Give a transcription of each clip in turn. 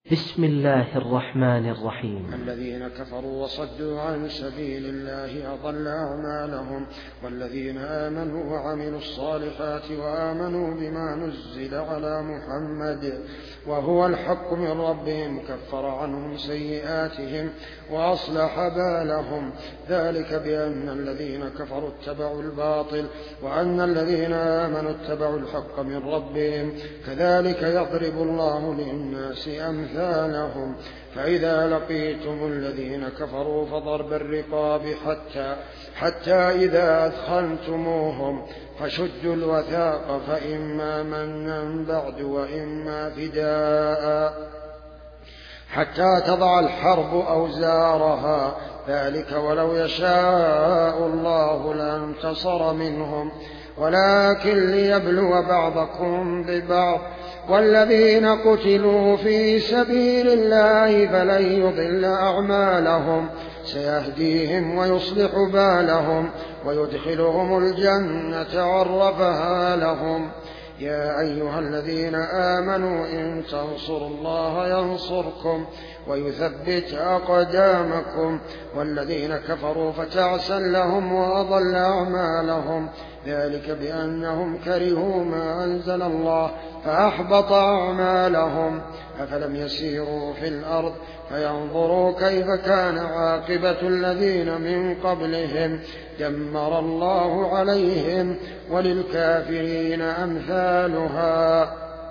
بسم الله الرحمن الرحيم. الذين كفروا وصدوا عن سبيل الله أضل أعمالهم، والذين آمنوا وعملوا الصالحات وآمنوا بما نزل على محمد وهو الحق من ربهم كفر عنهم سيئاتهم وأصلح بالهم، ذلك بأن الذين كفروا اتبعوا الباطل وأن الذين آمنوا اتبعوا الحق من ربهم، كذلك يضرب الله للناس أمثالهم. فإذا لقيتم الذين كفروا فضرب الرقاب حتى إذا أثخنتموهم فشدوا الوثاق، فإما منا بعد وإما فداء حتى تضع الحرب أوزارها، ذلك ولو يشاء الله لانتصر منهم ولكن ليبلو بعضكم ببعض. والذين قتلوا في سبيل الله فلن يضل أعمالهم، سيهديهم ويصلح بالهم ويدخلهم الجنة عرفها لهم. يا أيها الذين آمنوا إن تنصروا الله ينصركم ويثبت أقدامكم. والذين كفروا فتعسا لهم وأضل أعمالهم، ذلك بأنهم كرهوا ما أنزل الله فأحبط أعمالهم. أفلم يسيروا في الأرض فينظروا كيف كان عاقبة الذين من قبلهم، دمر الله عليهم وللكافرين أمثالها،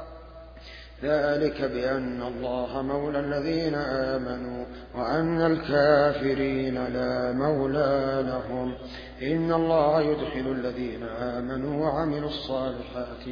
ذلك بأن الله مولى الذين آمنوا وأن الكافرين لا مولى لهم. إن الله يدخل الذين آمنوا وعملوا الصالحات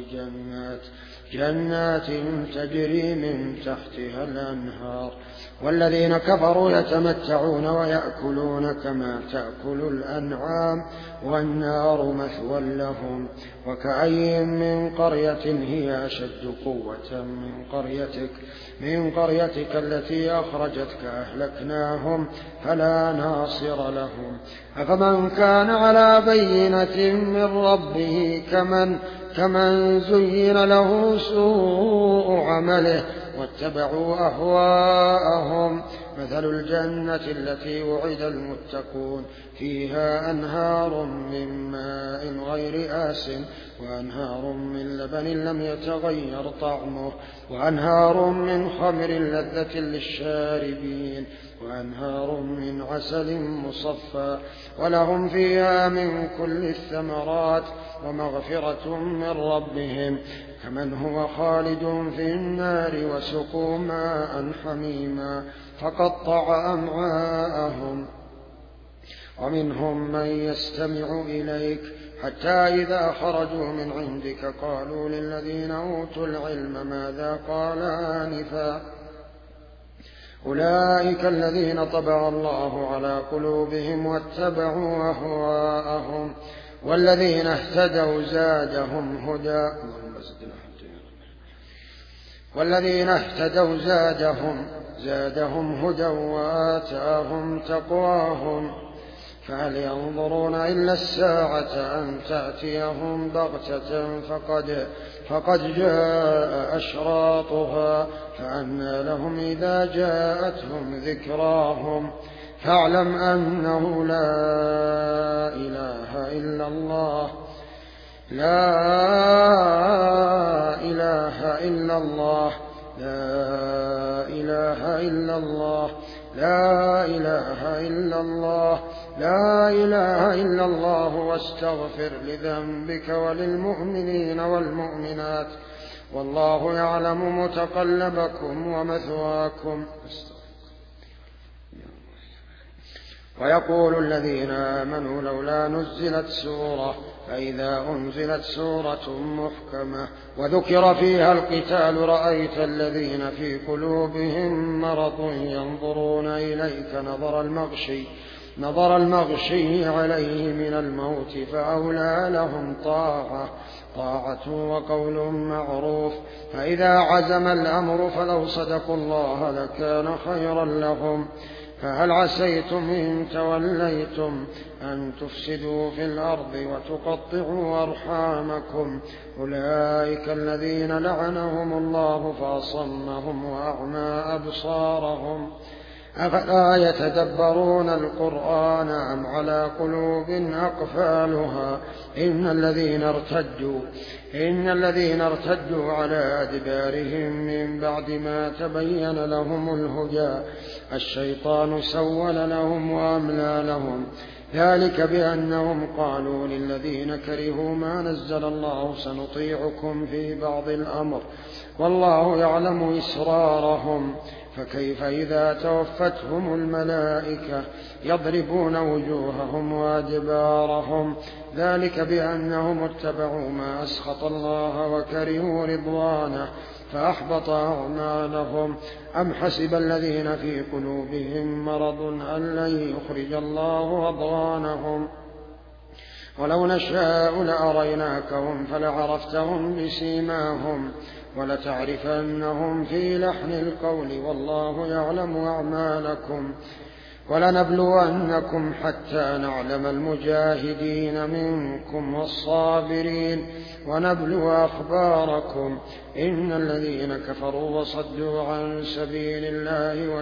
جنات تجري من تحتها الأنهار، والذين كفروا يتمتعون ويأكلون كما تأكل الأنعام والنار مثوى لهم. وكأي من قرية هي أشد قوة من قريتك التي أخرجتك أهلكناهم فلا ناصر لهم. أفمن كان على بينة من ربه كمن زين له سوء عمله واتبعوا أهواءهم. مثل الجنة التي وعد المتقون فيها أنهار من ماء غير آسن وأنهار من لبن لم يتغير طعمه وأنهار من خمر لذة للشاربين وأنهار من عسل مصفى، ولهم فيها من كل الثمرات ومغفرة من ربهم، كمن هو خالد في النار وسقوا ماء حميما فقطع أمعاءهم. ومنهم من يستمع إليك حتى إذا خرجوا من عندك قالوا للذين أوتوا العلم ماذا قال آنفا، أولئك الذين طبع الله على قلوبهم واتبعوا أهواءهم. والذين اهتدوا زادهم هدى وآتاهم تقواهم. فهل ينظرون إلا الساعة أن تأتيهم بغتة فقد جاء أشراطها، فأنى لهم إذا جاءتهم ذكراهم. فاعلم أنه لا إله إلا الله واستغفر لذنبك وللمؤمنين والمؤمنات، والله يعلم متقلبكم ومثواكم. ويقول الذين آمنوا لولا نزلت سورة، فإذا أنزلت سورة محكمة وذكر فيها القتال رأيت الذين نظر المغشي عليه من الموت فأولى لهم طاعة وقول معروف. فإذا عزم الأمر فلو صدقوا الله لكان خيرا لهم. فهل عسيتم إن توليتم أن تفسدوا في الأرض وتقطعوا أرحامكم؟ أولئك الذين لعنهم الله فأصمهم وأعمى أبصارهم. أفلا يتدبرون القرآن أم على قلوب أقفالها؟ إن الذين ارتدوا على أدبارهم من بعد ما تبين لهم الهدى الشيطان سول لهم وأملى لهم. ذلك بأنهم قالوا للذين كرهوا ما نزل الله سنطيعكم في بعض الأمر والله يعلم إسرارهم. فكيف إذا توفتهم الملائكة يضربون وجوههم وأدبارهم؟ ذلك بأنهم اتبعوا ما أسخط الله وكرهوا رضوانه فأحبط أعمالهم. أم حسب الذين في قلوبهم مرض أن لن يخرج الله أضغانهم؟ ولو نشاء لأريناكهم فلعرفتهم بسيماهم ولتعرفنهم في لحن القول والله يعلم أعمالكم. ولنبلونكم حتى نعلم المجاهدين منكم والصابرين ونبلو أخباركم. إن الذين كفروا وصدوا عن سبيل الله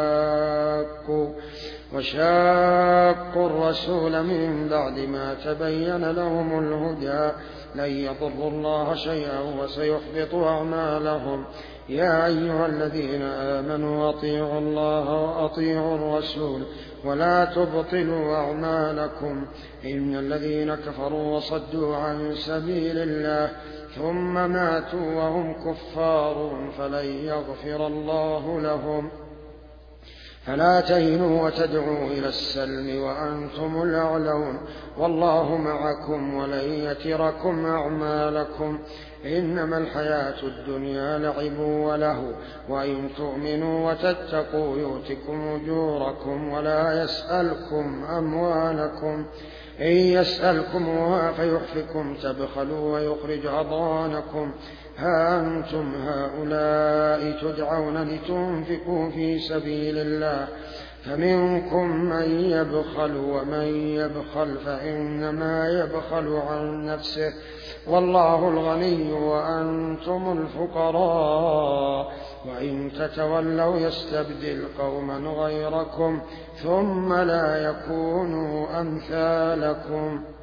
وشاقوا الرسول من بعد ما تبين لهم الهدى لن يضروا الله شيئا وسيحبط أعمالهم. يا أيها الذين آمنوا أطيعوا الله وأطيعوا الرسول ولا تبطلوا أعمالكم. إن الذين كفروا وصدوا عن سبيل الله ثم ماتوا وهم كفار فلن يغفر الله لهم. فلا تهنوا وتدعوا إلى السلم وأنتم الأعلون والله معكم ولن يتركم أعمالكم. إنما الحياة الدنيا لعب وله وإن تؤمنوا وتتقوا يؤتكم أجوركم ولا يسألكم أموالكم. إن يسألكموها فيحفكم تبخلوا ويخرج أضغانكم. ها أنتم هؤلاء تدعون لتنفقوا في سبيل الله فمنكم من يبخل ومن يبخل فإنما يبخل عن نفسه والله الغني وأنتم الفقراء. وإن تتولوا يستبدل قوما غيركم ثم لا يكونوا أمثالكم.